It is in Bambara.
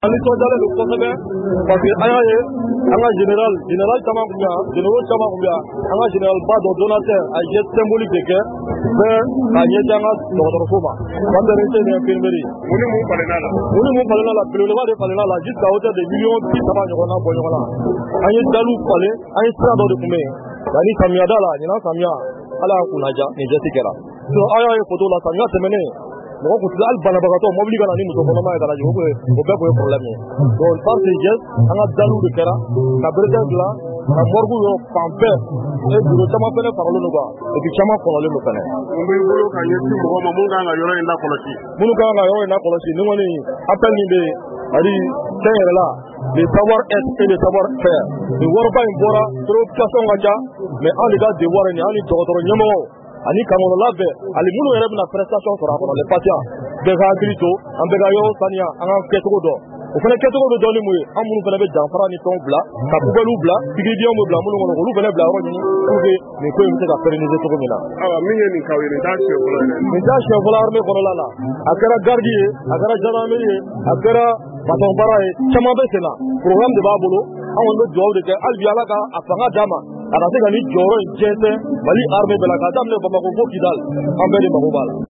Ani tɔjalen don kosɛbɛ parce que an y'a ye an ka général caman kun bɛ yan généraux caman kun bɛ yan an ka général ba dɔ donateur a ye symbolique de kɛ bɛ ka ɲɛsin an ka dɔgɔtɔrɔso ma maternité ni infirmerie mun ni mun falenna la belebeleba de falenna la jusqu'à hauteur de millions 30 ɲɔgɔnna bɔ ɲɔgɔn na an ye daliw falen an ye sira dɔ de kun bɛ yen yanni samiyɛda la ɲinan samiya ala y'an kunnaja nin geste kɛra sinon aw y'a ye photo la samiya tɛmɛnen mɔgɔ kun tɛ hali banabagatɔ mobili ka na ni muso kɔnɔma ye ka na jigin o bɛɛ kun ye problème ye donc par ces gestes an ka daliw de kɛra ka beretin dilan ka morgue yɔrɔ fan bɛɛ et bureau caman fɛnɛ faralen don quoi et puis caman kɔnɔlen don fɛnɛ. mun b'i bolo ka ɲɛsin mɔgɔ ma mun kan ka yɔrɔ in lakɔlɔsi. minnu kan ka yɔrɔ in lakɔlɔsi ni kɔni appel min bɛ yen hali fɛn yɛrɛ la le savoir être et le savoir faire nin wɔrɔba in bɔra préoccupation ka ca mais an de ka devoir ye nin an ni dɔgɔtɔrɔ ɲɛmɔgɔ ani kankɔrɔla bɛɛ hali minnu yɛrɛ bɛna prestation sɔrɔ a kɔnɔ les patients bɛɛ ka hakili to an bɛɛ ka yɔrɔ saniya an ka kɛcogo dɔn o fana kɛcogo bɛ dɔn ni mun ye an minnu fana bɛ janfara ni fɛnw bila ka poubelles bila pikiribiyɛnw bɛ bila minnu kɔnɔ olu fana bila yɔrɔ ɲini pour que nin ko in bɛ se ka pérenniser cogo min na. awa min ye nin k'aw ye nin t'a siɲɛ fɔlɔ ye dɛ. nin t'a siɲɛ fɔlɔ armée kɔnɔla la a kɛra garde ye a kɛra gendarmerie ye a kɛra maçon baara ye caman bɛ sen na programme de b'a bolo an kɔni bɛ dugawu de kɛ hali bi ala ka a fanga d'a ma a ka se ka nin jɔyɔrɔ in jɛnsɛn Mali armée bɛɛ la k'a daminɛ Bamako fo Kidal an bɛɛ de mago b'a la.